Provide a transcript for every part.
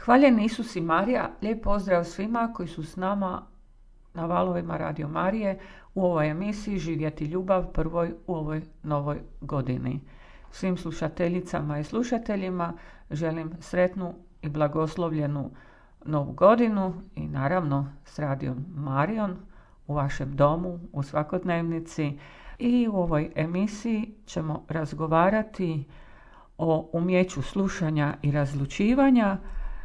Hvaljen Isus i Marija, lijep pozdrav svima koji su s nama na valovima Radio Marije u ovoj emisiji Živjeti ljubav prvoj u ovoj novoj godini. Svim slušateljicama i slušateljima želim sretnu i blagoslovljenu novu godinu i naravno s Radijom Marijom u vašem domu, u svakodnevnici. I u ovoj emisiji ćemo razgovarati o umjeću slušanja i razlučivanja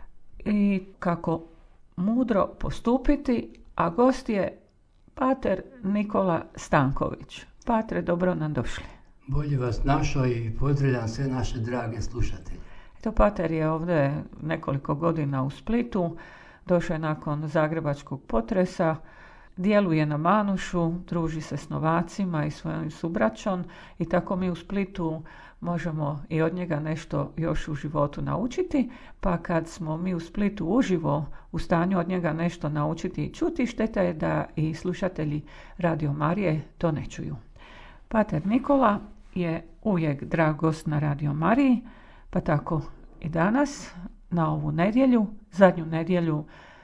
i kako mudro postupiti, a gost je pater Nikola Stanković. Patre, dobro nam došli. Bolje vas našao i pozdravljam sve naše drage slušatelje. Eto, pater je ovdje nekoliko godina u Splitu, došao je nakon zagrebačkog potresa, djeluje na Manušu, druži se s novacima i svojim subraćom i tako mi u Splitu možemo i od njega nešto još u životu naučiti, pa kad smo mi u Splitu uživo u stanju od njega nešto naučiti i čuti, šteta je da i slušatelji Radio Marije to ne čuju. Pater Nikola je uvijek drag gost na Radio Mariji, pa tako i danas na ovu nedjelju, zadnju nedjelju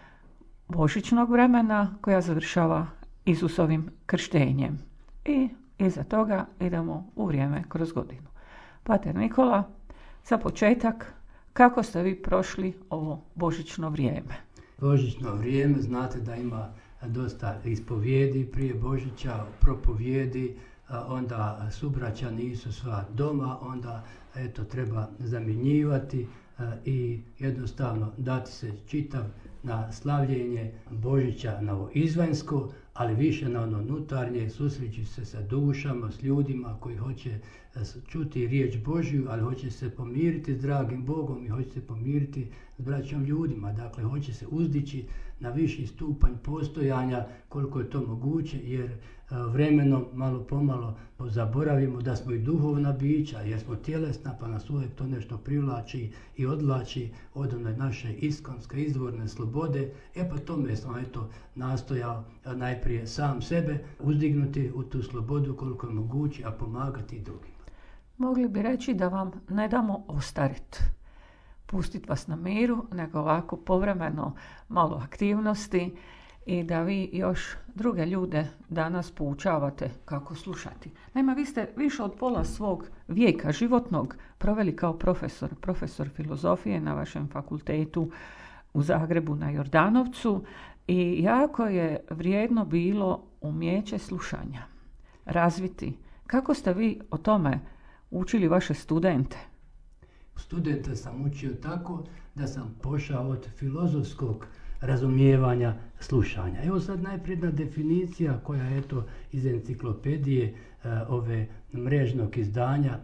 božićnog vremena koja završava Isusovim krštenjem. I iza toga idemo u vrijeme kroz godinu. Pater Nikola, za početak, kako ste vi prošli ovo božićno vrijeme? Božićno vrijeme, znate da ima dosta ispovijedi prije Božića, propovijedi, onda subraća nisu sva doma, onda treba zamjenjivati i jednostavno dati se čitav na slavljenje Božića na ovo izvanjsko, ali više na ono unutarnje, susreći se sa dušama, s ljudima koji hoće čuti riječ Božju, ali hoće se pomiriti s dragim Bogom i hoće se pomiriti s braćom ljudima. Dakle, hoće se uzdići na viši stupanj postojanja koliko je to moguće, jer vremenom malo pomalo zaboravimo da smo i duhovna bića, jer smo tjelesna, pa nas uvijek to nešto privlači i odlači od one naše iskonske, izvorne slobode. Pa tome sam nastojao najprije sam sebe uzdignuti u tu slobodu koliko je moguće, a pomagati i drugima. Mogli bi reći da vam ne damo ostariti, pustiti vas na miru, nego ovako povremeno malo aktivnosti i da vi još druge ljude danas poučavate kako slušati. Naime, vi ste više od pola svog vijeka životnog proveli kao profesor filozofije na vašem fakultetu u Zagrebu na Jordanovcu i jako je vrijedno bilo umjeće slušanja razviti. Kako ste vi o tome učili vaše studente? Studente sam učio tako da sam pošao od filozofskog razumijevanja slušanja. Evo sad najprije jedna definicija koja je iz enciklopedije ove mrežnog izdanja,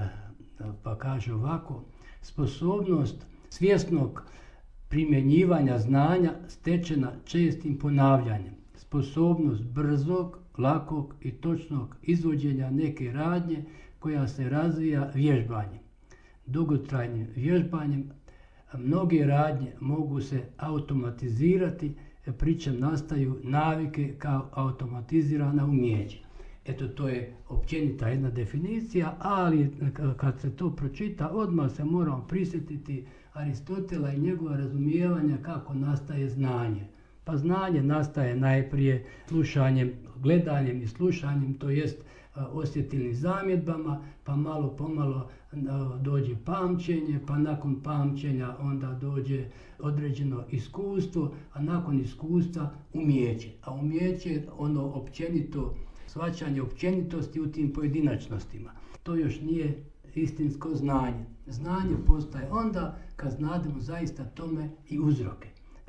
pa kaže ovako: sposobnost svjesnog primjenjivanja znanja stečena čestim ponavljanjem, sposobnost brzog, lakog i točnog izvođenja neke radnje koja se razvija vježbanjem. Dugotrajnim vježbanjem mnoge radnje mogu se automatizirati, pri čem nastaju navike kao automatizirana umijeća. To je općenita jedna definicija, ali kad se to pročita, odmah se moramo prisjetiti Aristotela i njegova razumijevanja kako nastaje znanje. Pa znanje nastaje najprije slušanjem, gledanjem i slušanjem, to jest osjetilnim zamjedbama, pa malo pomalo dođe pamćenje, pa nakon pamćenja onda dođe određeno iskustvo, a nakon iskustva umijeće. A umijeće je ono općenito, shvaćanje općenitosti u tim pojedinačnostima. To još nije istinsko znanje. Znanje postaje onda kad znademo zaista tome i uzroke.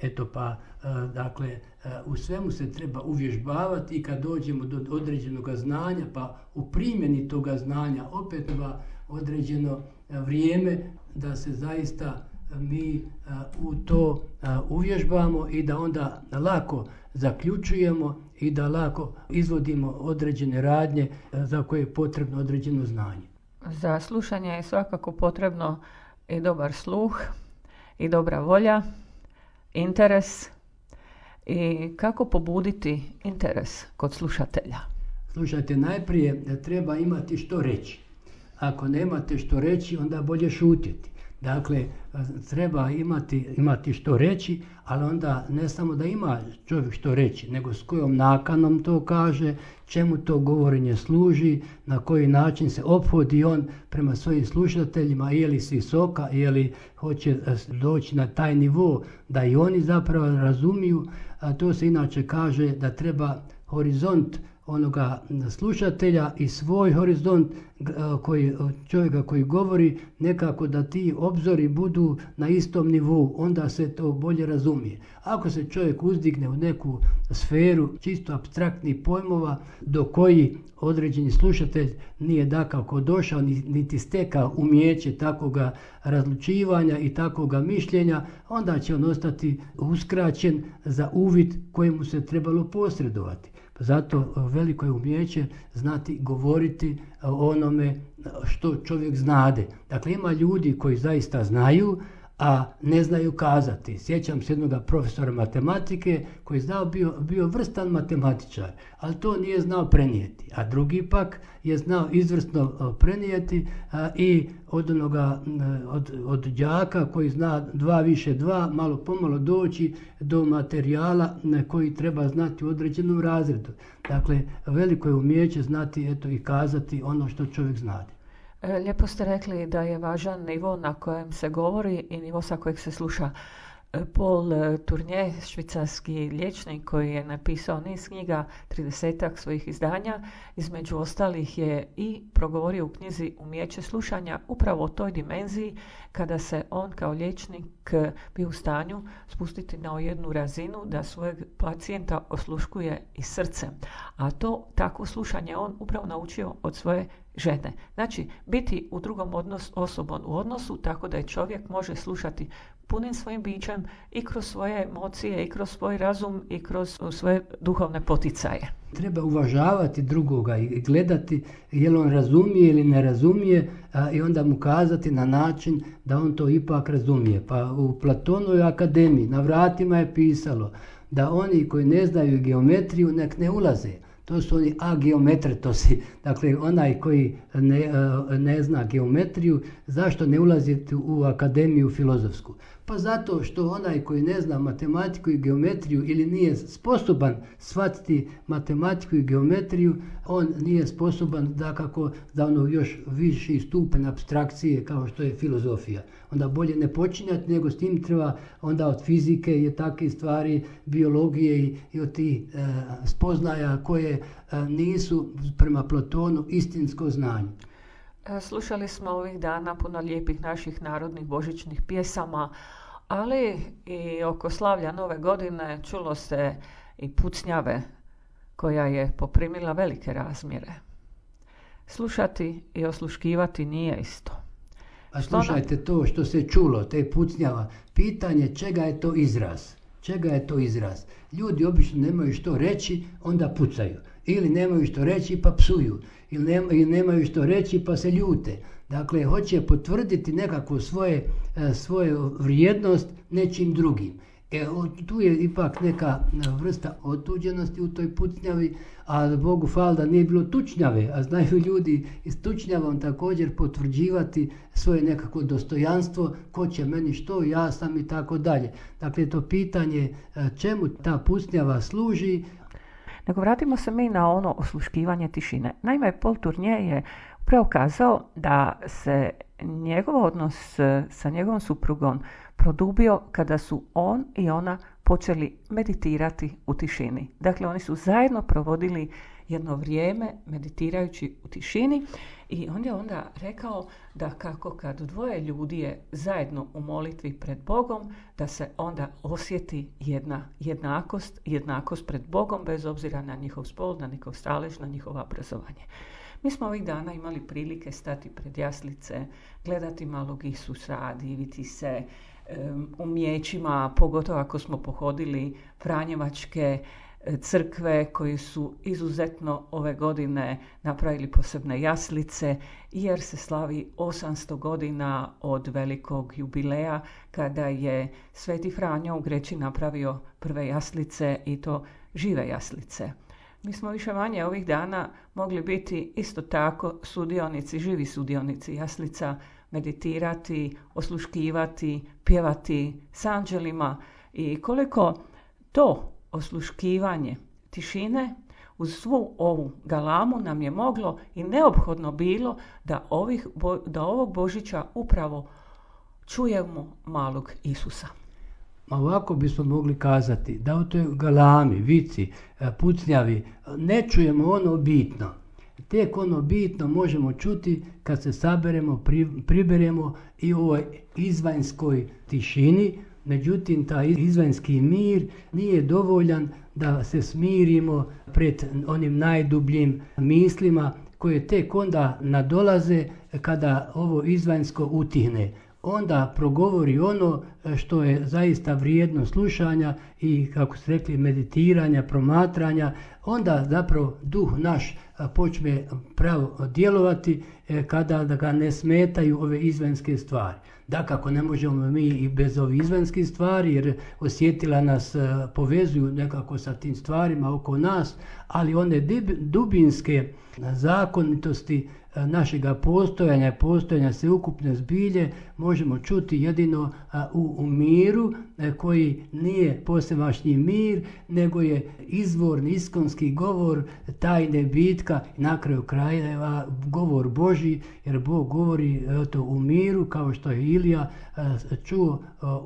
U svemu se treba uvježbavati i kad dođemo do određenog znanja, pa u primjeni toga znanja opet treba određeno vrijeme da se zaista mi u to uvježbamo i da onda lako zaključujemo i da lako izvodimo određene radnje za koje je potrebno određeno znanje. Za slušanje je svakako potrebno i dobar sluh i dobra volja, interes. I kako pobuditi interes kod slušatelja? Slušajte, najprije treba imati što reći. Ako nemate što reći, onda bolje šutjeti. Dakle, treba imati što reći, ali onda ne samo da ima čovjek što reći, nego s kojom nakanom to kaže, čemu to govorenje služi, na koji način se ophodi on prema svojim slušateljima, je li s visoka, je li hoće doći na taj nivo da i oni zapravo razumiju. A to se inače kaže da treba horizont onoga slušatelja i svoj horizont čovjeka koji govori, nekako da ti obzori budu na istom nivou, onda se to bolje razumije. Ako se čovjek uzdigne u neku sferu čisto apstraktnih pojmova do koji određeni slušatelj nije dakako došao niti stekao umijeće takvoga razlučivanja i takvoga mišljenja, onda će on ostati uskraćen za uvid kojemu se trebalo posredovati. Zato veliko je umijeće znati govoriti o onome što čovjek znade. Dakle, ima ljudi koji zaista znaju, a ne znaju kazati. Sjećam se jednog profesora matematike koji bio vrstan matematičar, ali to nije znao prenijeti. A drugi pak je znao izvrsno prenijeti i od đaka koji zna 2 više 2, malo pomalo doći do materijala koji treba znati u određenom razredu. Dakle, veliko je umijeće znati i kazati ono što čovjek znade. Lijepo ste rekli da je važan nivo na kojem se govori i nivo sa kojeg se sluša. Paul Tournier, švicarski liječnik koji je napisao niz knjiga, 30-ak svojih izdanja, između ostalih je i progovorio u knjizi Umijeće slušanja upravo o toj dimenziji kada se on kao liječnik bio u stanju spustiti na jednu razinu da svojeg pacijenta osluškuje i srcem. A takvo slušanje on upravo naučio od svoje žene. Znači, biti u drugom osobom u odnosu tako da je čovjek može slušati punim svojim bićem i kroz svoje emocije i kroz svoj razum i kroz svoje duhovne poticaje. Treba uvažavati drugoga i gledati je li on razumije ili ne razumije i onda mu kazati na način da on to ipak razumije. Pa u Platonovoj akademiji na vratima je pisalo da oni koji ne znaju geometriju nek ne ulaze. To su oni ageometretosi, dakle onaj koji ne zna geometriju, zašto ne ulaziti u akademiju filozofsku? Pa zato što onaj koji ne zna matematiku i geometriju ili nije sposoban shvatiti matematiku i geometriju, on nije sposoban da ono još viši stupanj apstrakcije kao što je filozofija. Onda bolje ne počinjati, nego s tim treba onda od fizike i takve stvari, biologije i od tih spoznaja koje nisu prema Platonu istinsko znanje. Slušali smo ovih dana puno lijepih naših narodnih božićnih pjesama, ali i oko slavlja Nove godine čulo se i pucnjave koja je poprimila velike razmjere. Slušati i osluškivati nije isto. A slušajte to što se čulo, te pucnjava, pitanje čega je to izraz? Čega je to izraz? Ljudi obično nemaju što reći, onda pucaju. Ili nemaju što reći pa psuju. Ili nemaju što reći pa se ljute. Dakle, hoće potvrditi nekako svoju vrijednost nečim drugim. Tu je ipak neka vrsta otuđenosti u toj pucnjavi, a Bogu hvala da nije bilo tučnjave, a znaju ljudi i s tučnjavom također potvrđivati svoje nekako dostojanstvo, ko će meni što, ja sam i tako dalje. Dakle, to pitanje čemu ta pucnjava služi. Nego vratimo se mi na ono osluškivanje tišine. Naime, Paul Tournier je upravo kazao da se njegov odnos sa njegovom suprugom produbio kada su on i ona počeli meditirati u tišini. Dakle, oni su zajedno provodili jedno vrijeme meditirajući u tišini i on je onda rekao da kako kad dvoje ljudi je zajedno u molitvi pred Bogom, da se onda osjeti jedna jednakost pred Bogom bez obzira na njihov spol, na njihov stalež, na njihovo obrazovanje. Mi smo ovih dana imali prilike stati pred jaslice, gledati malog Isusa, diviti se umijećima, pogotovo ako smo pohodili Franjevačke crkve koji su izuzetno ove godine napravili posebne jaslice jer se slavi 800 godina od velikog jubileja kada je Sveti Franjo u Greči napravio prve jaslice i to žive jaslice. Mi smo više manje ovih dana mogli biti isto tako živi sudionici jaslica meditirati, osluškivati, pjevati s anđelima i koliko to osluškivanje tišine uz svu ovu galamu nam je moglo i neophodno bilo da ovog Božića upravo čujemo malog Isusa. Ovako bismo mogli kazati da u toj galami, vici, pucnjavi ne čujemo ono bitno. Tek ono bitno možemo čuti kad se saberemo, priberemo i u ovoj izvanjskoj tišini. Međutim, taj izvanjski mir nije dovoljan da se smirimo pred onim najdubljim mislima koje tek onda nadolaze kada ovo izvanjsko utihne. Onda progovori ono što je zaista vrijedno slušanja i, kako ste rekli, meditiranja, promatranja. Onda zapravo duh naš počne pravo djelovati kada da ga ne smetaju ove izvanjske stvari. Dakako, ne možemo mi i bez ovih izvanjskih stvari, jer osjetila nas povezuju nekako sa tim stvarima oko nas, ali one dubinske zakonitosti našega postojanja sveukupne zbilje možemo čuti jedino u miru koji nije posvemašnji mir, nego je izvorni iskonski govor tajne bitka i na kraju krajeva govor Božji, jer Bog govori u miru, kao što je Ilija čuo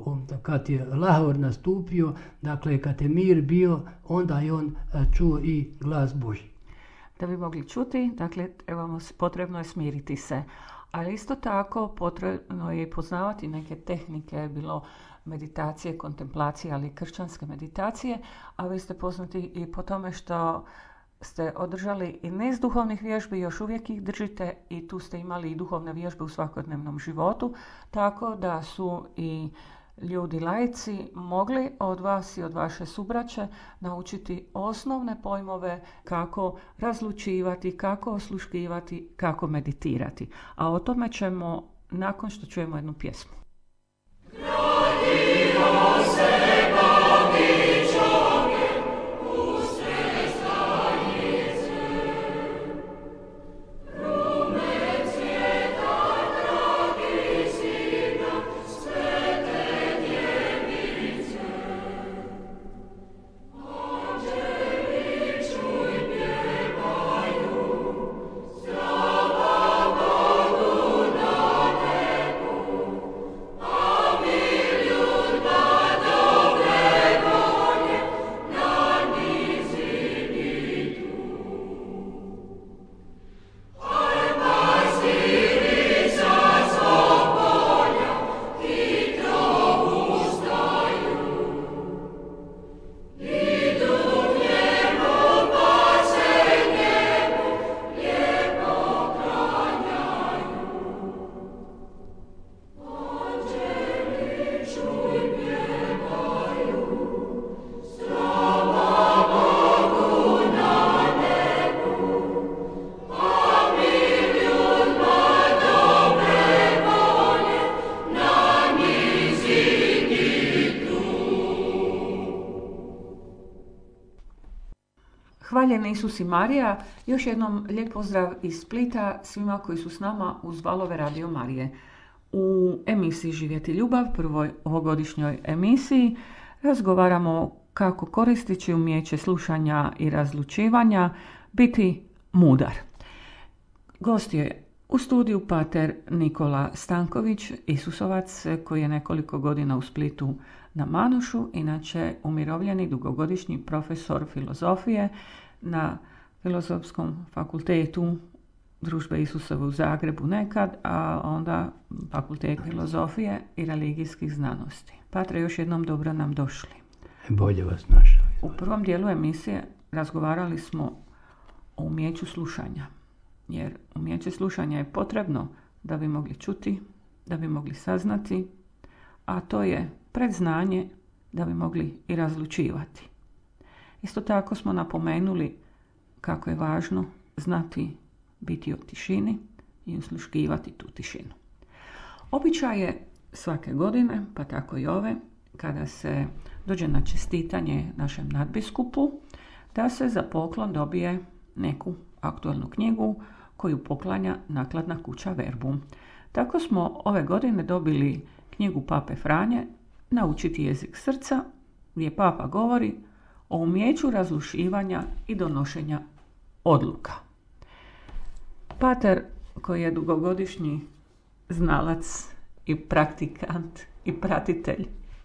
kad je lahor nastupio, dakle kad je mir bio, onda je on čuo i glas Božji. Da bi mogli čuti, dakle, potrebno je smiriti se. Ali isto tako potrebno je poznavati neke tehnike, bilo meditacije, kontemplacije, ali i kršćanske meditacije, a vi ste poznati i po tome što ste održali i niz duhovnih vježbi, još uvijek ih držite i tu ste imali i duhovne vježbe u svakodnevnom životu, tako da su i ljudi laici mogli od vas i od vaše subraće naučiti osnovne pojmove kako razlučivati, kako osluškivati, kako meditirati. A o tome ćemo nakon što čujemo jednu pjesmu. Hvaljeni Isus i Marija, još jednom lijep pozdrav iz Splita svima koji su s nama uz valove Radio Marije. U emisiji Živjeti ljubav, prvoj ovogodišnjoj emisiji, razgovaramo kako koristeći umijeće slušanja i razlučivanja biti mudar. Gost je u studiju pater Nikola Stanković, Isusovac, koji je nekoliko godina u Splitu na Manušu, inače umirovljeni dugogodišnji profesor filozofije na Filozofskom fakultetu Družbe Isusove u Zagrebu nekad, a onda Fakultet filozofije i religijskih znanosti. Patre, još jednom dobro nam došli. Bolje vas našao. U prvom dijelu emisije razgovarali smo o umijeću slušanja, jer umijeće slušanja je potrebno da bi mogli čuti, da bi mogli saznati, a to je predznanje da bi mogli i razlučivati. Isto tako smo napomenuli kako je važno znati biti u tišini i osluškivati tu tišinu. Običaj je svake godine, pa tako i ove, kada se dođe na čestitanje našem nadbiskupu, da se za poklon dobije neku aktualnu knjigu koju poklanja nakladna kuća Verbum. Tako smo ove godine dobili knjigu Pape Franje Naučiti jezik srca, gdje Papa govori o umijeću razlučivanja i donošenja odluka. Pater, koji je dugogodišnji znalac i praktikant i pratitelj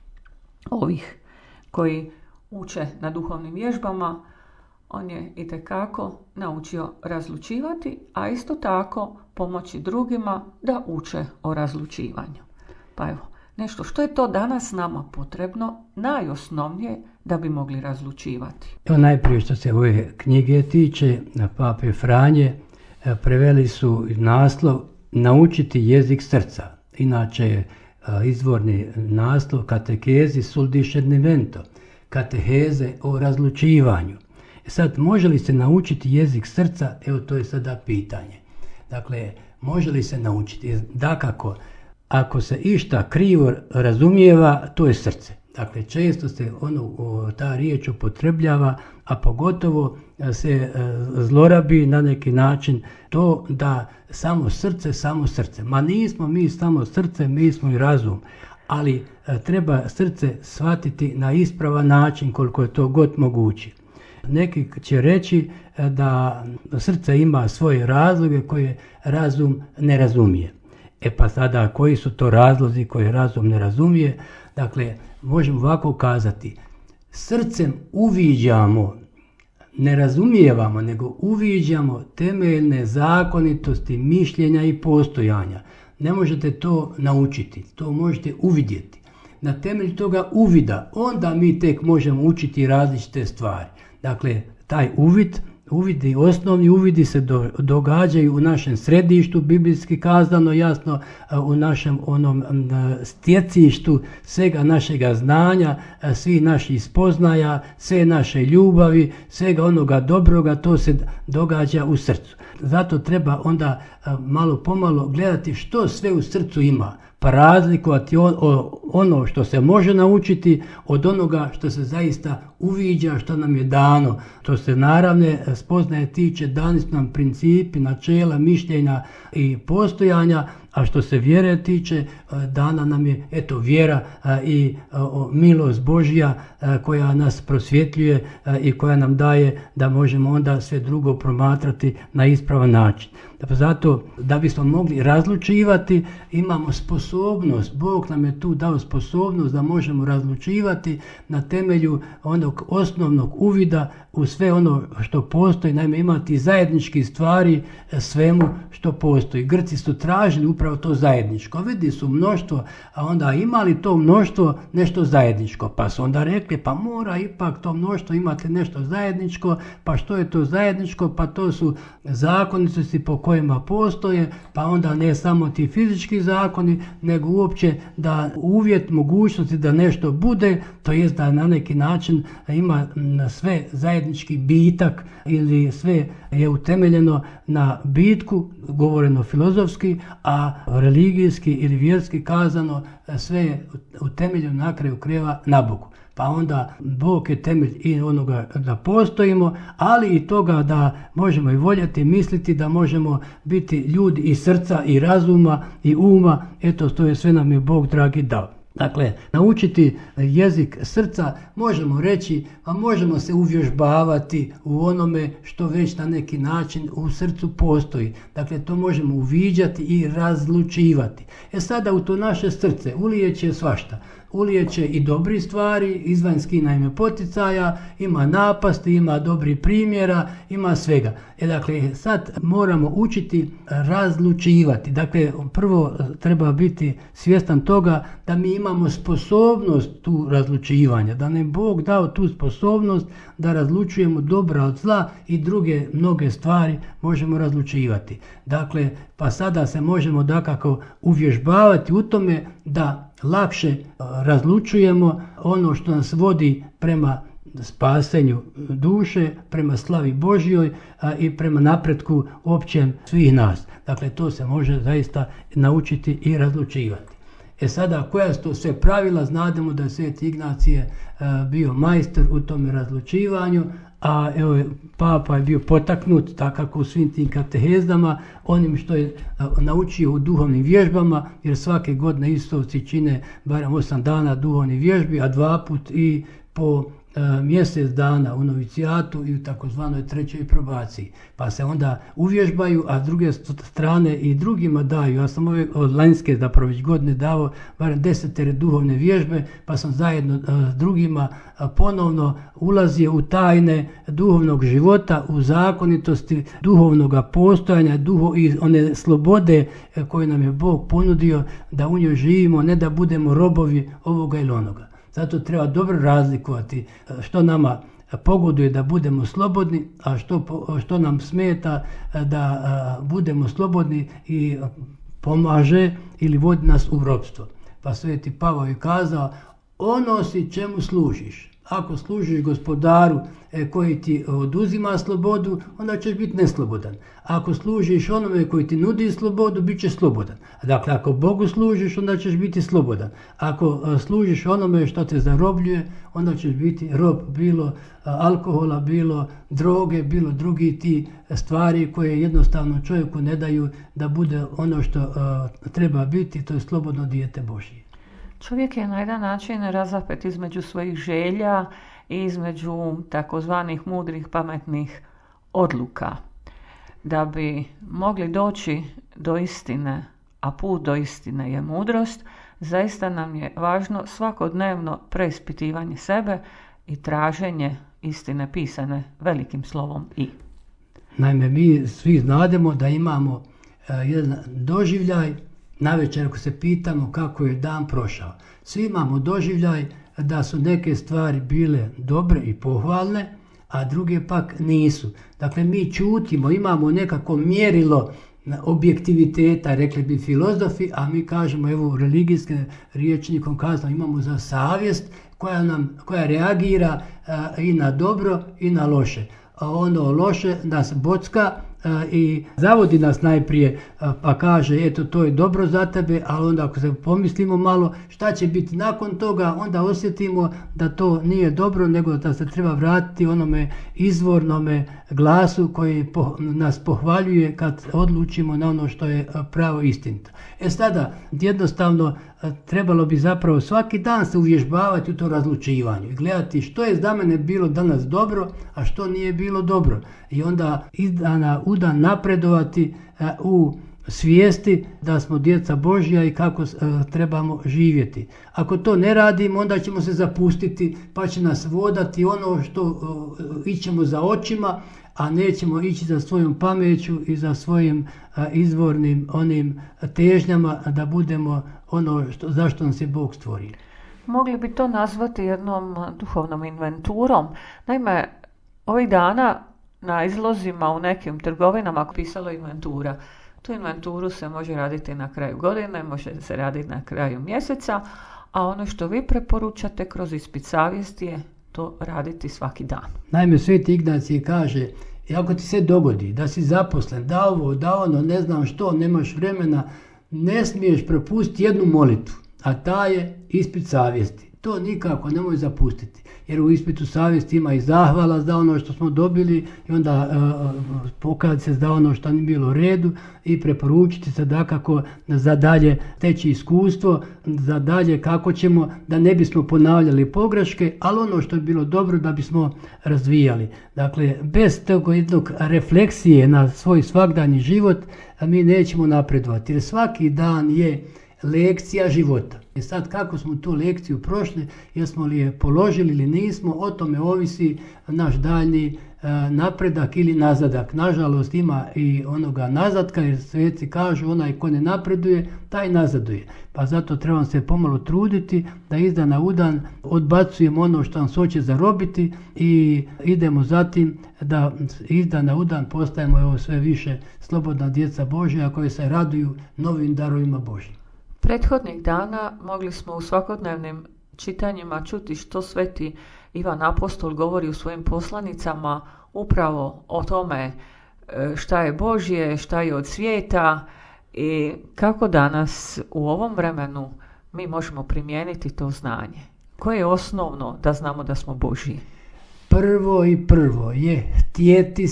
ovih koji uče na duhovnim vježbama, on je itekako naučio razlučivati, a isto tako pomoći drugima da uče o razlučivanju. Pa evo, nešto što je to danas nama potrebno, najosnovnije da bi mogli razlučivati. Evo, najprije što se ove knjige tiče, Pape Franje preveli su naslov Naučiti jezik srca. Inače je izvorni naslov Katehezi sul discernimento, kateheze o razlučivanju. Sad, može li se naučiti jezik srca? Evo, to je sada pitanje. Dakle, može li se naučiti? Dakako, ako se išta krivo razumijeva, to je srce. Dakle, često se ta riječ upotrebljava, a pogotovo se zlorabi na neki način to da samo srce. Ma nismo mi samo srce, mi smo i razum. Ali treba srce shvatiti na ispravan način koliko je to god moguće. Neki će reći da srce ima svoje razloge koje razum ne razumije. Pa sada, koji su to razlozi koje razum ne razumije? Dakle, možemo ovako kazati, srcem uviđamo, ne razumijevamo, nego uviđamo temeljne zakonitosti mišljenja i postojanja. Ne možete to naučiti, to možete uvidjeti. Na temelju toga uvida, onda mi tek možemo učiti različite stvari. Dakle, taj uvidi, osnovni uvidi se događaju u našem središtu, biblijski kazano, jasno, u našem stjecištu svega našega znanja, svih naših spoznaja, sve naše ljubavi, svega onoga dobroga, to se događa u srcu. Zato treba onda malo pomalo gledati što sve u srcu ima, pa razlikovati ono što se može naučiti od onoga što se zaista uviđa, što nam je dano. To se naravne spoznaje tiče, dani su nam principi, načela, mišljenja i postojanja, a što se vjere tiče, dana nam je vjera i milost Božja koja nas prosvjetljuje i koja nam daje da možemo onda sve drugo promatrati na ispravan način. Zato da bismo mogli razlučivati, imamo sposobnost, Bog nam je tu dao sposobnost da možemo razlučivati na temelju onog osnovnog uvida u sve ono što postoji, naime imati zajednički stvari svemu što postoji. Grci su tražili upravo to zajedničko, vidi su mnoštvo, a onda imali to mnoštvo nešto zajedničko, pa su onda rekli pa mora ipak to mnoštvo imati nešto zajedničko, pa što je to zajedničko, pa to su zakonitosti po kojima postoje, pa onda ne samo ti fizički zakoni, nego uopće da uvjet mogućnosti da nešto bude, to jest da na neki način ima sve zajednički bitak ili sve je utemeljeno na bitku, govoreno filozofski, a religijski ili vjerski kazano sve je utemeljeno na kraju krajeva na Bogu. Pa onda Bog je temelj i onoga da postojimo, ali i toga da možemo i voljeti, misliti, da možemo biti ljudi i srca i razuma i uma. Eto, to je sve nam je Bog dragi dao. Dakle, naučiti jezik srca možemo reći, a možemo se uvježbavati u onome što već na neki način u srcu postoji. Dakle, to možemo uviđati i razlučivati. Sada u to naše srce ulijeće svašta. Ulijeće i dobri stvari, izvanjski naime poticaja, ima napasti, ima dobri primjera, ima svega. Dakle, sad moramo učiti razlučivati. Dakle, prvo treba biti svjestan toga da mi imamo sposobnost tu razlučivanja, da nam je Bog dao tu sposobnost da razlučujemo dobra od zla i druge mnoge stvari možemo razlučivati. Dakle, pa sada se možemo dakako uvježbavati u tome da lakše razlučujemo ono što nas vodi prema spasenju duše, prema slavi Božjoj i prema napretku općem svih nas. Dakle, to se može zaista naučiti i razlučivati. Sada, koja su to sve pravila? Znademo da je Sveti Ignacije bio majstor u tome razlučivanju, a evo, Papa je bio potaknut, tako u svim tim katehezdama, onim što je naučio u duhovnim vježbama, jer svake godine istovci čine barem 8 dana duhovnih vježbi, a 2 put i po mjesec dana u novicijatu i u takozvanoj trećoj probaciji. Pa se onda uvježbaju, a s druge strane i drugima daju. Ja sam ove od lanjske zapravo već godine davao barem 10 duhovne vježbe, pa sam zajedno s drugima ponovno ulazio u tajne duhovnog života, u zakonitosti duhovnog postojanja i one slobode koje nam je Bog ponudio da u njoj živimo, ne da budemo robovi ovoga ili onoga. Zato treba dobro razlikovati što nama pogoduje da budemo slobodni, a što nam smeta da budemo slobodni i pomaže ili vodi nas u ropstvo. Pa Sveti Pavao je kazao, ono si čemu služiš. Ako služiš gospodaru koji ti oduzima slobodu, onda ćeš biti neslobodan. Ako služiš onome koji ti nudi slobodu, bit ćeš slobodan. Dakle, ako Bogu služiš, onda ćeš biti slobodan. Ako služiš onome što te zarobljuje, onda ćeš biti rob, bilo alkohola, bilo droge, bilo drugi ti stvari koje jednostavno čovjeku ne daju da bude ono što treba biti, to je slobodno dijete Božje. Čovjek je na jedan način razapet između svojih želja i između takozvanih mudrih, pametnih odluka. Da bi mogli doći do istine, a put do istine je mudrost, zaista nam je važno svakodnevno preispitivanje sebe i traženje istine pisane velikim slovom I. Naime, mi svi znademo da imamo jedan doživljaj. Navečer ako se pitamo kako je dan prošao, svi imamo doživljaj da su neke stvari bile dobre i pohvalne, a druge pak nisu. Dakle, mi čutimo, imamo nekako mjerilo objektiviteta, rekli bi filozofi, a mi kažemo, evo religijskim rječnikom kazano, imamo za savjest koja reagira i na dobro i na loše. A ono loše nas bocka i zavodi nas najprije, pa kaže eto to je dobro za tebe, ali onda ako se pomislimo malo šta će biti nakon toga, onda osjetimo da to nije dobro, nego da se treba vratiti onome izvornome glasu koji nas pohvaljuje kad odlučimo na ono što je pravo istinito. Sada jednostavno trebalo bi zapravo svaki dan se uvježbavati u to razlučivanju i gledati što je za mene bilo danas dobro, a što nije bilo dobro. I onda iz dana u dan napredovati u svijesti da smo djeca Božja i kako trebamo živjeti. Ako to ne radimo, onda ćemo se zapustiti, pa će nas vodati ono što ićemo za očima, a nećemo ići za svojom pameću i za svojim izvornim onim težnjama da budemo ono zašto nas je Bog stvorio. Mogli bi to nazvati jednom duhovnom inventurom. Naime, ovih dana na izlozima u nekim trgovinama pisalo inventura. Tu inventuru se može raditi na kraju godine, može se raditi na kraju mjeseca, a ono što vi preporučate kroz ispit savjesti je to raditi svaki dan. Naime, Sveti Ignacij kaže, ako ti se dogodi da si zaposlen, da ovo, da ono, ne znam što, nemaš vremena, ne smiješ propustiti jednu molitvu, a ta je ispit savjesti. To nikako nemoj zapustiti, jer u ispitu savjesti ima i zahvala za ono što smo dobili i onda pokazati se za ono što nije bilo u redu i preporučiti se dakako za dalje teći iskustvo, za dalje kako ćemo da ne bismo ponavljali pogreške, ali ono što je bilo dobro da bismo razvijali. Dakle, bez tog jednog refleksije na svoj svakdanji život mi nećemo napredovati, jer svaki dan je lekcija života. I sad kako smo tu lekciju prošli, jesmo li je položili ili nismo, o tome ovisi naš daljnji napredak ili nazadak. Nažalost ima i onoga nazadka, jer sveci kažu onaj ko ne napreduje, taj nazaduje. Pa zato trebamo se pomalo truditi da iz dana u dan odbacujemo ono što nas hoće zarobiti i idemo zatim da iz dana u dan postajemo sve više slobodna djeca Božja koje se raduju novim darovima Božjim. Prethodnih dana mogli smo u svakodnevnim čitanjima čuti što Sveti Ivan Apostol govori u svojim poslanicama upravo o tome šta je Božje, šta je od svijeta i kako danas u ovom vremenu mi možemo primijeniti to znanje. Koje je osnovno da znamo da smo Božji? Prvo je htjeti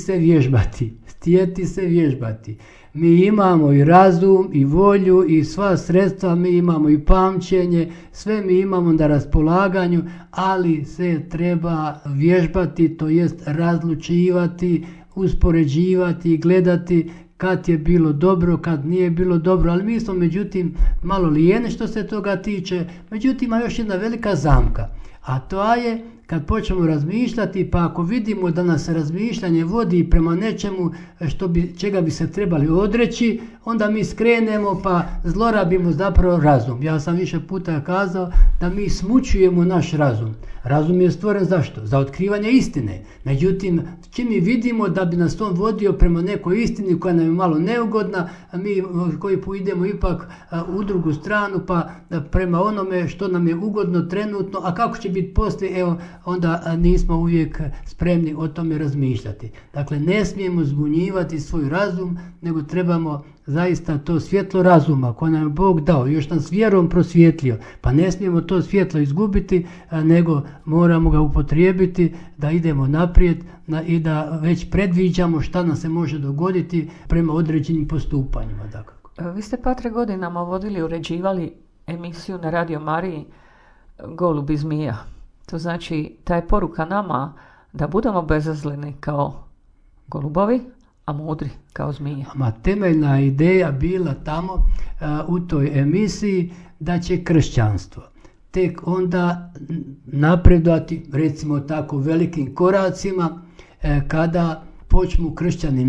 se vježbati. Mi imamo i razum, i volju, i sva sredstva, mi imamo i pamćenje, sve mi imamo na raspolaganju, ali se treba vježbati, to jest razlučivati, uspoređivati, gledati kad je bilo dobro, kad nije bilo dobro, ali mi smo međutim malo lijeni što se toga tiče. Međutim, ima još jedna velika zamka, a to je kad počnemo razmišljati, pa ako vidimo da nas razmišljanje vodi prema nečemu čega bi se trebali odreći, onda mi skrenemo pa zlorabimo zapravo razum. Ja sam više puta kazao da mi smućujemo naš razum. Razum je stvoren zašto? Za otkrivanje istine. Međutim, čim mi vidimo da bi nas on vodio prema nekoj istini koja nam je malo neugodna, mi koji idemo ipak u drugu stranu pa prema onome što nam je ugodno trenutno, a kako će biti poslije, onda nismo uvijek spremni o tome razmišljati. Dakle, ne smijemo zbunjivati svoj razum, nego trebamo zaista to svjetlo razuma koje nam je Bog dao, još nas vjerom prosvjetlio, pa ne smijemo to svjetlo izgubiti, nego moramo ga upotrijebiti da idemo naprijed i da već predviđamo šta nam se može dogoditi prema određenim postupanjima. Dakako. Vi ste Patre godinama vodili, uređivali emisiju na Radio Mariji Golub i zmija. To znači, ta je poruka nama da budemo bezazleni kao golubovi, a mudri kao zmije. Temeljna ideja bila tamo u toj emisiji da će kršćanstvo tek onda napredovati, recimo tako, velikim koracima kada počnu kršćani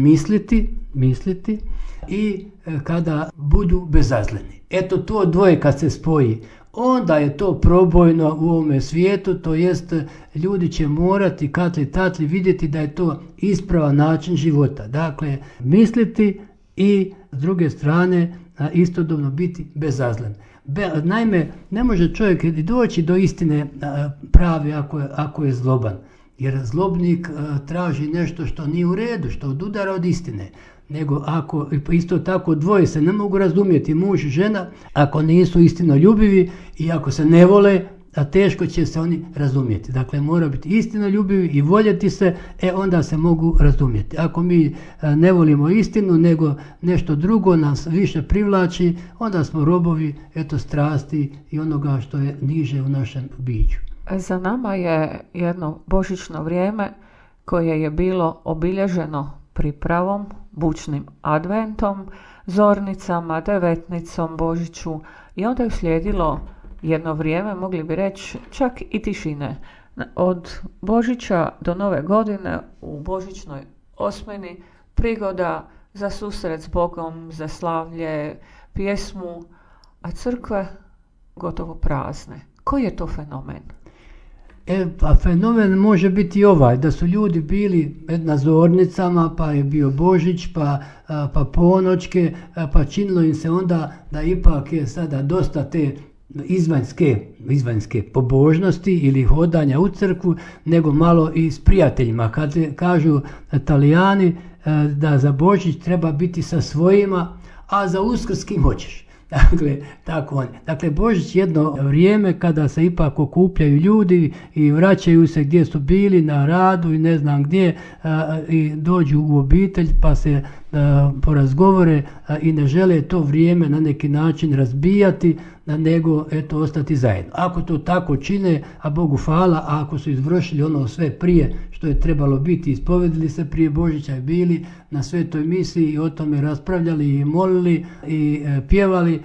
misliti i kada budu bezazleni. Eto, to dvoje kad se spoji, onda je to probojno u ovome svijetu, to jest ljudi će morati katli vidjeti da je to ispravan način života. Dakle, misliti i s druge strane istodobno biti bezazlen. Naime, ne može čovjek doći do istine prave ako je zloban, jer zlobnik traži nešto što nije u redu, što odudara od istine. Nego ako isto tako dvoje se ne mogu razumjeti, muž i žena, ako nisu istinoljubivi i ako se ne vole, teško će se oni razumjeti. Dakle, mora biti istinoljubivi i voljeti se, onda se mogu razumjeti. Ako mi ne volimo istinu, nego nešto drugo nas više privlači, onda smo robovi strasti i onoga što je niže u našem biću. Za nama je jedno božićno vrijeme koje je bilo obilježeno pripravom, bučnim adventom, zornicama, devetnicom, Božiću, i onda je slijedilo jedno vrijeme, mogli bi reći, čak i tišine. Od Božića do Nove godine u božićnoj osmini prigoda za susret s Bogom, za slavlje, pjesmu, a crkve gotovo prazne. Koji je to fenomen? Pa fenomen može biti da su ljudi bili na zornicama, pa je bio Božić, pa ponoćke, pa činilo im se onda da ipak je sada dosta te izvanjske pobožnosti ili hodanja u crkvu, nego malo i s prijateljima. Kad kažu Talijani da za Božić treba biti sa svojima, a za Uskrs kim hoćeš. Dakle, tako on. Dakle, Božić je jedno vrijeme kada se ipak okupljaju ljudi i vraćaju se gdje su bili na radu i ne znam gdje i dođu u obitelj pa se porazgovore i ne žele to vrijeme na neki način razbijati, nego ostati zajedno. Ako to tako čine, a Bogu hvala, a ako su izvršili ono sve prije što je trebalo biti, ispovedili se prije Božića i bili na svetoj misiji i o tome raspravljali i molili i pjevali,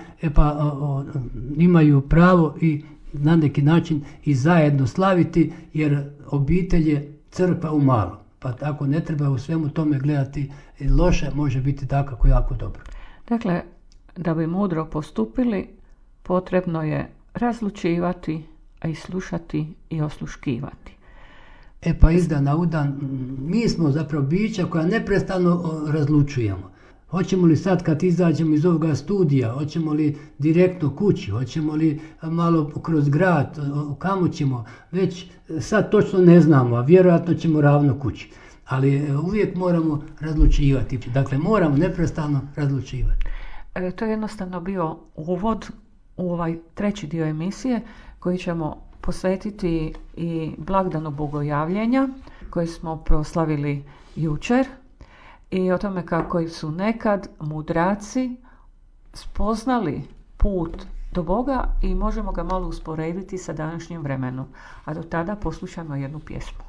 imaju pravo i na neki način i zajedno slaviti, jer obitelj je crkva u malo. Pa tako ne treba u svemu tome gledati loše, može biti tako jako dobro. Dakle, da bi mudro postupili, potrebno je razlučivati, a i slušati i osluškivati. Iz dana u dan, mi smo zapravo bića koja neprestano razlučujemo. Hoćemo li sad kad izađemo iz ovoga studija, hoćemo li direktno kući, hoćemo li malo kroz grad, kamo ćemo, već sad točno ne znamo, a vjerojatno ćemo ravno kući. Ali uvijek moramo razlučivati, dakle moramo neprestano razlučivati. To je jednostavno bio uvod u ovaj treći dio emisije koji ćemo posvetiti i blagdanu Bogojavljenja koji smo proslavili jučer i o tome kako su nekad mudraci spoznali put do Boga i možemo ga malo usporediti sa današnjim vremenom. A do tada poslušajmo jednu pjesmu.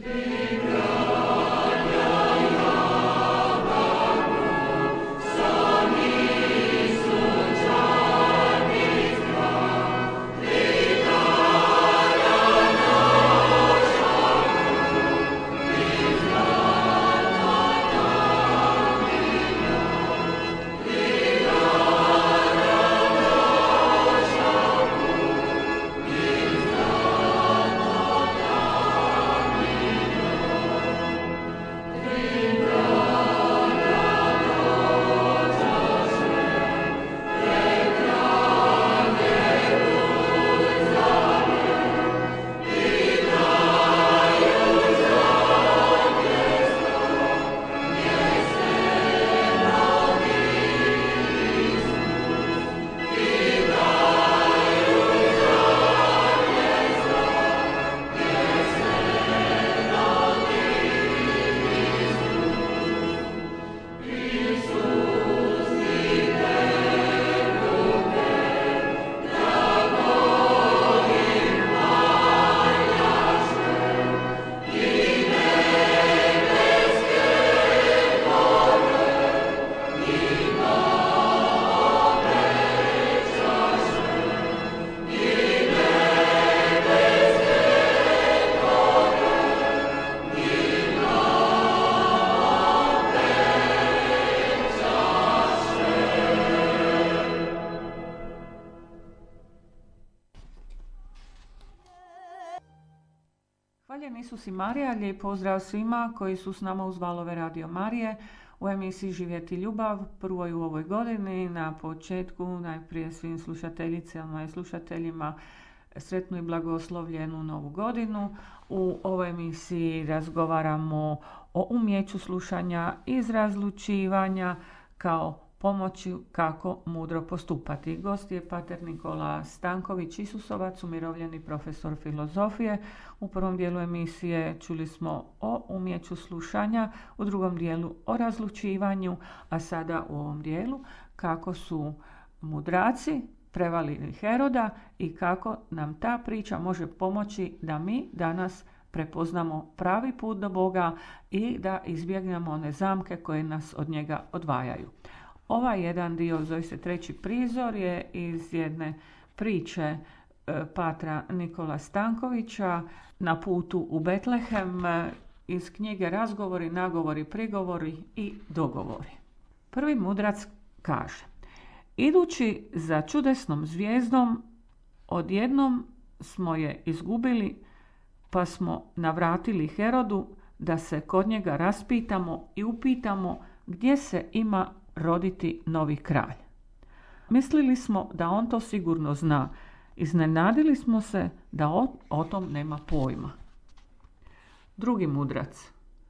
Hvaljen Isus i Marija, lijep pozdrav svima koji su s nama uz valove Radio Marije u emisiji Živjeti ljubav, prvoj u ovoj godini. Na početku najprije svim slušateljicama i slušateljima sretnu i blagoslovljenu novu godinu. U ovoj emisiji razgovaramo o umjeću slušanja iz razlučivanja kao pomoći kako mudro postupati. Gost je pater Nikola Stanković Isusovac, umirovljeni profesor filozofije. U prvom dijelu emisije čuli smo o umjeću slušanja, u drugom dijelu o razlučivanju, a sada u ovom dijelu kako su mudraci prevalili Heroda i kako nam ta priča može pomoći da mi danas prepoznamo pravi put do Boga i da izbjegnemo one zamke koje nas od njega odvajaju. Ovaj jedan dio, zove se treći prizor, je iz jedne priče patra Nikola Stankovića na putu u Betlehem iz knjige Razgovori, nagovori, prigovori i dogovori. Prvi mudrac kaže: idući za čudesnom zvijezdom, odjednom smo je izgubili, pa smo navratili Herodu da se kod njega raspitamo i upitamo gdje se ima roditi novi kralj. Mislili smo da on to sigurno zna. Iznenadili smo se da o tom nema pojma. Drugi mudrac.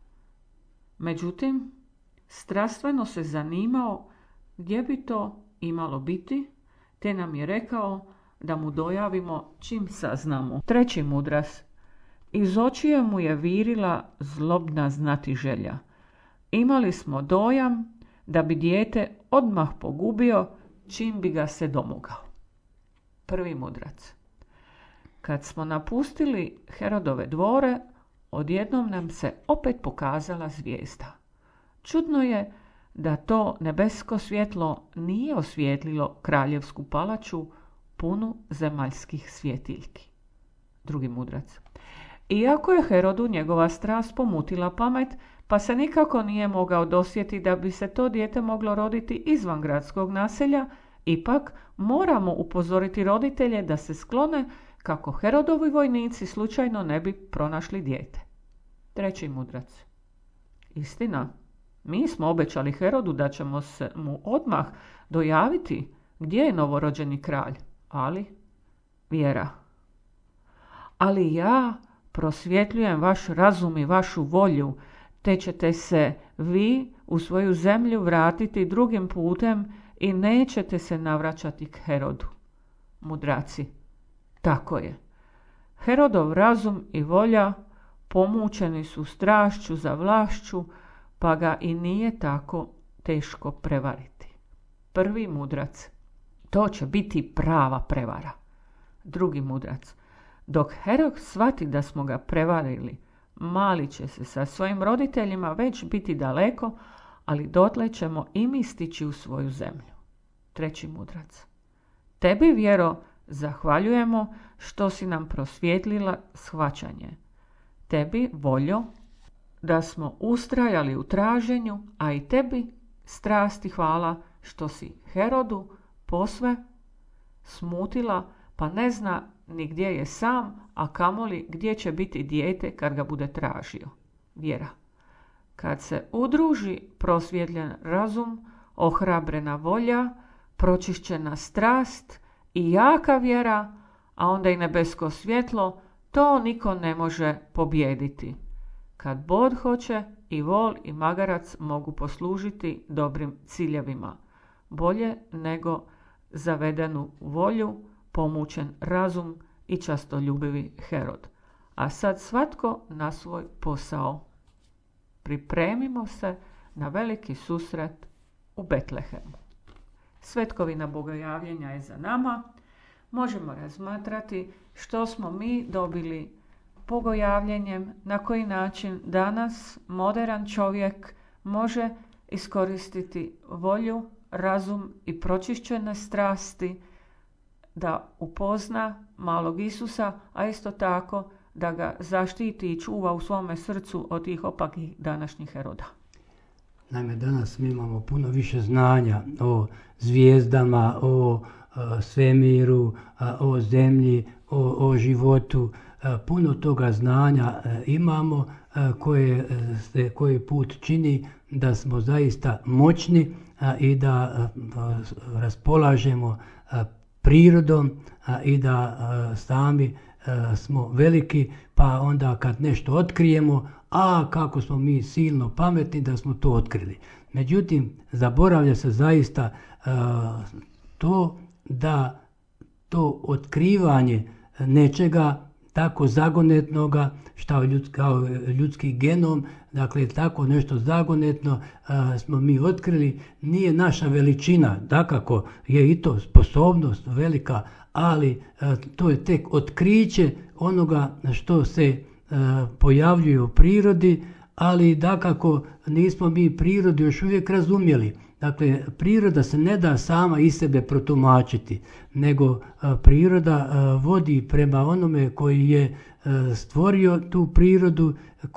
Međutim, strastveno se zanimao gdje bi to imalo biti, te nam je rekao da mu dojavimo čim saznamo. Treći mudrac. Iz očiju mu je virila zlobna znatiželja. Imali smo dojam da bi dijete odmah pogubio čim bi ga se domogao. Prvi mudrac. Kad smo napustili Herodove dvore, odjednom nam se opet pokazala zvijezda. Čudno je da to nebesko svjetlo nije osvijetlilo kraljevsku palaču punu zemaljskih svjetiljki. Drugi mudrac. Iako je Herodu njegova strast pomutila pamet, pa se nikako nije mogao dosjetiti da bi se to dijete moglo roditi izvan gradskog naselja, ipak moramo upozoriti roditelje da se sklone kako Herodovi vojnici slučajno ne bi pronašli dijete. Treći mudrac. Istina, mi smo obećali Herodu da ćemo se mu odmah dojaviti gdje je novorođeni kralj, ali vjera. Ali ja prosvjetljujem vaš razum i vašu volju, te ćete se vi u svoju zemlju vratiti drugim putem i nećete se navraćati k Herodu. Mudraci. Tako je. Herodov razum i volja pomučeni su strašću za vlašću, pa ga i nije tako teško prevariti. Prvi mudrac: to će biti prava prevara. Drugi mudrac: dok Herod shvati da smo ga prevarili, mali će se sa svojim roditeljima već biti daleko, ali dotle ćemo i mi stići u svoju zemlju. Treći mudrac: tebi, vjero, zahvaljujemo što si nam prosvijetlila shvaćanje. Tebi, voljo, da smo ustrajali u traženju, a i tebi, strasti, hvala što si Herodu posve smutila, pa ne zna ni gdje je sam, a kamoli gdje će biti dijete kad ga bude tražio. Vjera: kad se udruži prosvjetljen razum, ohrabrena volja, pročišćena strast i jaka vjera, a onda i nebesko svjetlo, to niko ne može pobijediti. Kad Bog hoće, i vol i magarac mogu poslužiti dobrim ciljevima, bolje nego zavedenu volju, pomučen razum i častoljubivi Herod. A sad svatko na svoj posao. Pripremimo se na veliki susret u Betlehemu. Svetkovina bogojavljenja je za nama. Možemo razmatrati što smo mi dobili bogojavljenjem, na koji način danas moderan čovjek može iskoristiti volju, razum i pročišćene strasti da upozna malog Isusa, a isto tako da ga zaštiti i čuva u svome srcu od tih opakih današnjih Heroda. Naime, danas mi imamo puno više znanja o zvijezdama, o svemiru, o zemlji, o životu. Puno toga znanja imamo koji put čini da smo zaista moćni i da raspolažemo prirodom i da sami smo veliki, pa onda kad nešto otkrijemo, kako smo mi silno pametni da smo to otkrili. Međutim, zaboravlja se zaista to da to otkrivanje nečega tako zagonetnoga, kao ljudski genom, dakle tako nešto zagonetno smo mi otkrili, nije naša veličina, dakako je i to sposobnost velika, ali to je tek otkriće onoga što se pojavljuje u prirodi, ali dakako nismo mi prirodu još uvijek razumjeli. Dakle, priroda se ne da sama iz sebe protumačiti, nego priroda vodi prema onome koji je stvorio tu prirodu,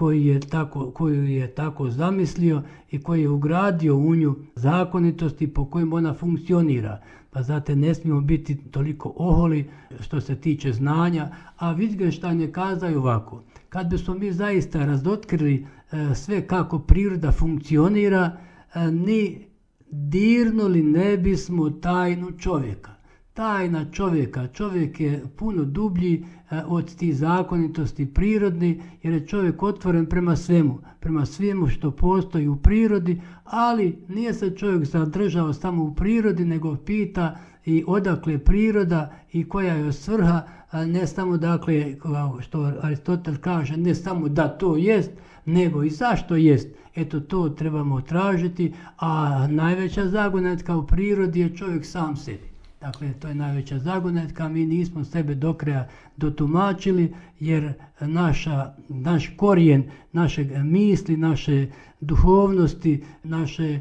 koju je tako zamislio i koji je ugradio u nju zakonitosti po kojim ona funkcionira. Pa zato ne smijemo biti toliko oholi što se tiče znanja, a Wittgenstein je kazao ovako: kad bismo mi zaista razotkrili sve kako priroda funkcionira, ni dirnuli ne bismo tajnu čovjeka. Tajna čovjeka. Čovjek je puno dublji od tih zakonitosti prirodni, jer je čovjek otvoren prema svemu što postoji u prirodi, ali nije se čovjek zadržao samo u prirodi, nego pita i odakle priroda i koja je svrha, ne samo dakle, što Aristotel kaže, ne samo da to jest, nego i zašto jest. Eto, to trebamo tražiti, a najveća zagonetka u prirodi je čovjek sam sebi. Dakle, to je najveća zagonetka, mi nismo sebe do kraja dotumačili, jer naš korijen, naše misli, naše duhovnosti, naše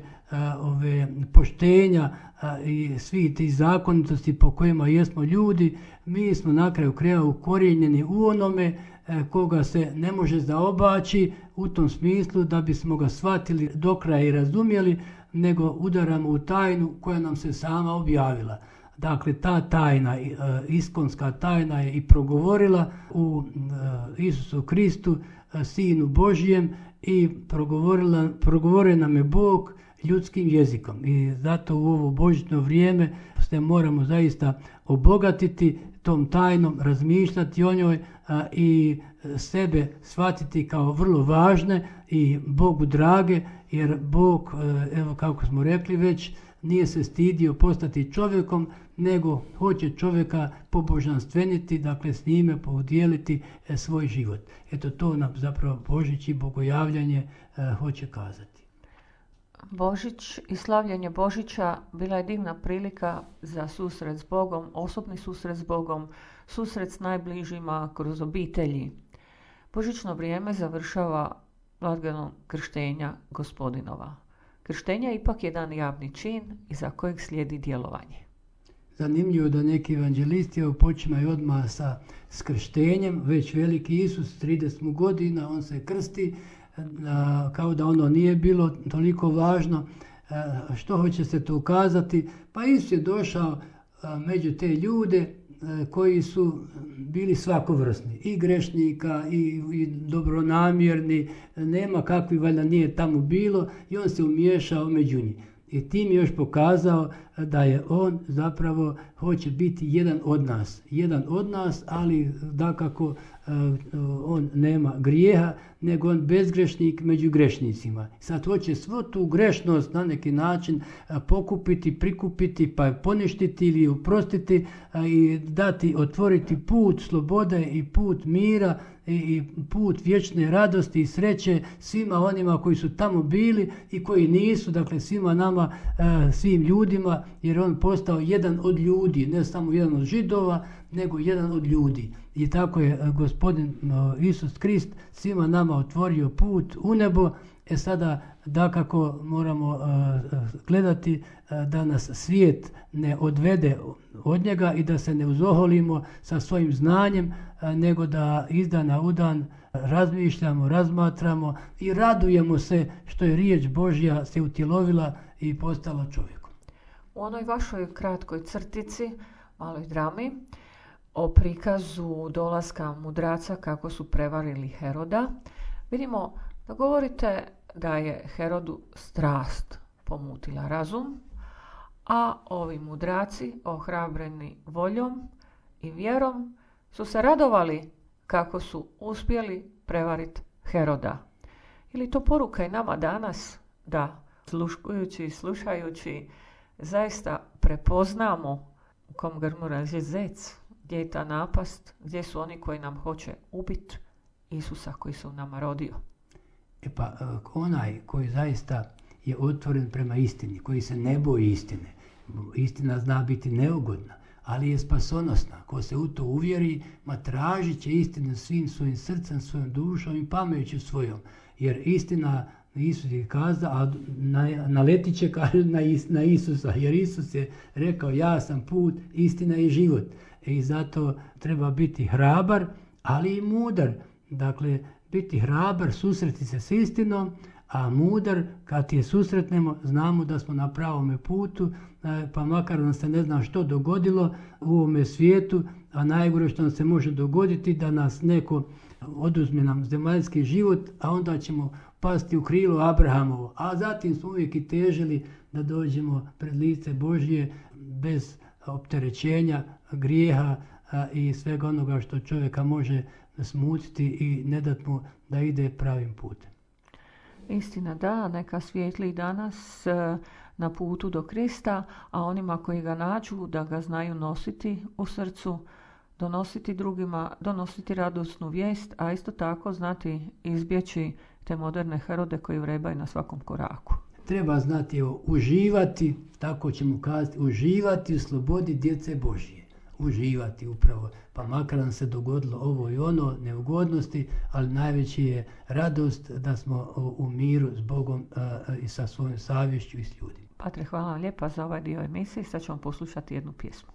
poštenja i svi ti zakonitosti po kojima jesmo ljudi, mi smo na kraju kraja ukorijenjeni u onome koga se ne može zaobaći, u tom smislu da bismo ga shvatili do kraja i razumjeli, nego udaramo u tajnu koja nam se sama objavila. Dakle, ta tajna, iskonska tajna je i progovorila u Isusu Kristu, Sinu Božjem, i progovorio nam je Bog ljudskim jezikom. I zato u ovo božićno vrijeme se moramo zaista obogatiti tom tajnom, razmišljati o njoj i sebe shvatiti kao vrlo važne i Bogu drage, jer Bog, evo kako smo rekli već, nije se stidio postati čovjekom, nego hoće čovjeka pobožanstveniti, dakle s njime podijeliti svoj život. Eto, to nam zapravo Božić i bogojavljanje hoće kazati. Božić i slavljenje Božića bila je divna prilika za susret s Bogom, osobni susret s Bogom, susret s najbližima kroz obitelji. Božićno vrijeme završava blagdanom krštenja Gospodinova. Krštenje je ipak jedan javni čin iza kojeg slijedi djelovanje. Zanimljivo da neki evanđelisti počinaju odmah sa krštenjem, već veliki Isus, 30 godina, on se krsti, kao da ono nije bilo toliko važno. Što hoće se to ukazati? Pa Isus je došao među te ljude koji su bili svakovrsni, i grešnika i dobronamjerni, nema kakvi valjda nije tamo bilo, i on se umiješao među njih. I tim je još pokazao da je on zapravo hoće biti jedan od nas, ali dakako on nema grijeha, nego on bezgrešnik među grešnicima. Sad hoće svu tu grešnost na neki način pokupiti, prikupiti, pa poništiti ili oprostiti i dati, otvoriti put slobode i put mira i put vječne radosti i sreće svima onima koji su tamo bili i koji nisu, dakle svima nama, svim ljudima, jer on postao jedan od ljudi, ne samo jedan od Židova, nego jedan od ljudi. I tako je Gospodin Isus Krist svima nama otvorio put u nebo. Sada dakako moramo gledati da nas svijet ne odvede od njega i da se ne uzoholimo sa svojim znanjem, nego da iz dana u dan razmišljamo, razmatramo i radujemo se što je riječ Božja se utjelovila i postala čovjekom. U onoj vašoj kratkoj crtici, maloj drami, o prikazu dolaska mudraca kako su prevarili Heroda, vidimo da govorite da je Herodu strast pomutila razum, a ovi mudraci, ohrabreni voljom i vjerom, su se radovali kako su uspjeli prevariti Heroda. Ili to poruka i nama danas da sluškujući i slušajući zaista prepoznamo u kom grmu raže zec, gdje je ta napast, gdje su oni koji nam hoće ubiti Isusa koji se u nama rodio. Onaj koji zaista je otvoren prema istini, koji se ne boji istine, istina zna biti neugodna, ali je spasonosna. Ko se u to uvjeri, tražit će istinu svim svojim srcem, svojom dušom i pameću svojom. Jer istina, Isus je kazao, a naletit će na Isusa, jer Isus je rekao ja sam put, istina i život. I zato treba biti hrabar, ali i mudar. Dakle, biti hrabar, susreti se s istinom, a mudar, kad je susretnemo, znamo da smo na pravome putu, pa makar nam se ne zna što dogodilo u ovome svijetu, a najgore što nam se može dogoditi da nas neko oduzme nam zemaljski život, a onda ćemo pasti u krilo Abrahamovo. A zatim smo uvijek i težili da dođemo pred lice Božje bez opterećenja, grijeha i svega onoga što čovjeka može smutiti i ne dati mu da ide pravim putem. Istina da, neka svijetli danas na putu do Krista, a onima koji ga nađu da ga znaju nositi u srcu, donositi drugima, donositi radosnu vijest, a isto tako znati izbjeći te moderne Herode koji vrebaju na svakom koraku. Treba znati uživati, tako ćemo kazati, uživati u slobodi djece Božje. Uživati upravo, pa makar nam se dogodilo ovo i ono, neugodnosti, ali najveći je radost da smo u miru s Bogom i sa svojom savješću i s ljudima. Patre, hvala vam lijepa za ovaj dio emisije. Sad ćemo poslušati jednu pjesmu.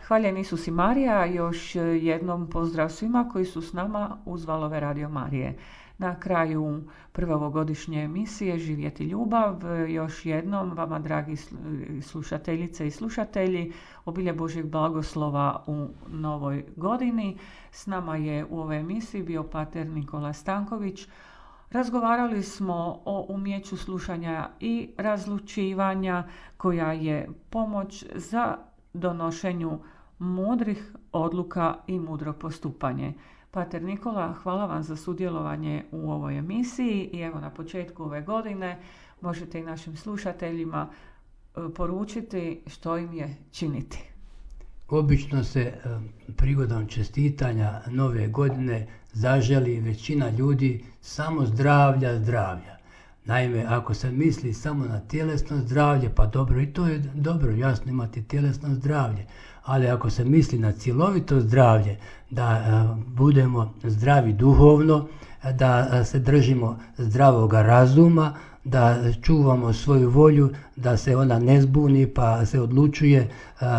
Hvaljen Isus i Marija, još jednom pozdrav svima koji su s nama uz valove Radio Marije. Na kraju prve ovogodišnje emisije Živjeti ljubav, još jednom vama, dragi slušateljice i slušatelji, obilje Božjeg blagoslova u novoj godini. S nama je u ovoj emisiji bio pater Nikola Stanković. Razgovarali smo o umjeću slušanja i razlučivanja, koja je pomoć za donošenju mudrih odluka i mudro postupanje. Pater Nikola, hvala vam za sudjelovanje u ovoj emisiji i evo na početku ove godine možete i našim slušateljima poručiti što im je činiti. Obično se prigodom čestitanja nove godine zaželi većina ljudi samo zdravlja. Naime, ako se misli samo na tjelesno zdravlje, pa dobro, i to je dobro, jasno, imati tjelesno zdravlje, ali ako se misli na cjelovito zdravlje, da budemo zdravi duhovno, da se držimo zdravoga razuma, da čuvamo svoju volju, da se ona ne zbuni pa se odlučuje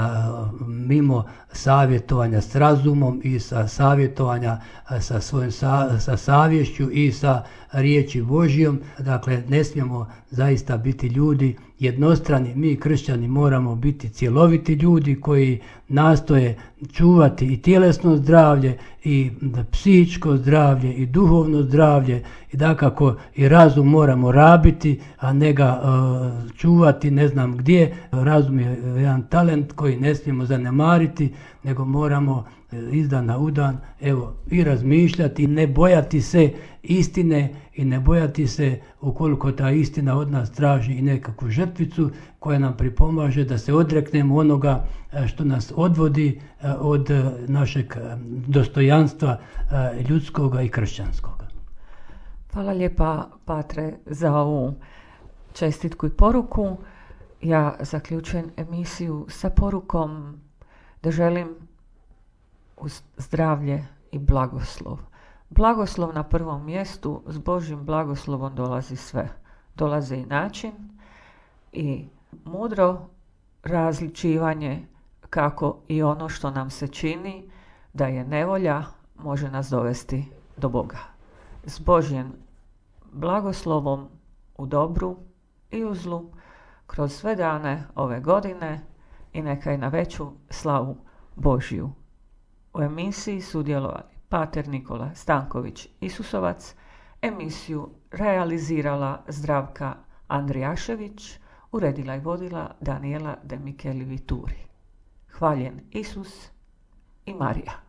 mimo savjetovanja s razumom i sa savjetovanja sa savješću i sa riječi Božjom. Dakle, ne smijemo zaista biti ljudi jednostrani. Mi kršćani moramo biti cjeloviti ljudi koji nastoje čuvati i tjelesno zdravlje i psihičko zdravlje i duhovno zdravlje i dakako i razum moramo rabiti, a ne ga čuvati ne znam gdje. Razum je jedan talent koji ne smijemo zanemariti, nego moramo iz dana u dan i razmišljati i ne bojati se istine i ne bojati se ukoliko ta istina od nas traži i nekakvu žrtvicu koja nam pripomaže da se odreknemo onoga što nas odvodi od našeg dostojanstva ljudskoga i kršćanskoga. Hvala lijepa, Patre, za ovu čestitku i poruku. Ja zaključujem emisiju sa porukom da želim uz zdravlje i blagoslov. Blagoslov na prvom mjestu, s Božjim blagoslovom dolazi sve. Dolazi i način i mudro različivanje kako i ono što nam se čini da je nevolja može nas dovesti do Boga. S Božjim blagoslovom u dobru i u zlu kroz sve dane ove godine i neka je na veću slavu Božju. U emisiji sudjelovali pater Nikola Stanković Isusovac, emisiju realizirala Zdravka Andrijašević, uredila i vodila Daniela De Micheli Vituri. Hvaljen Isus i Marija.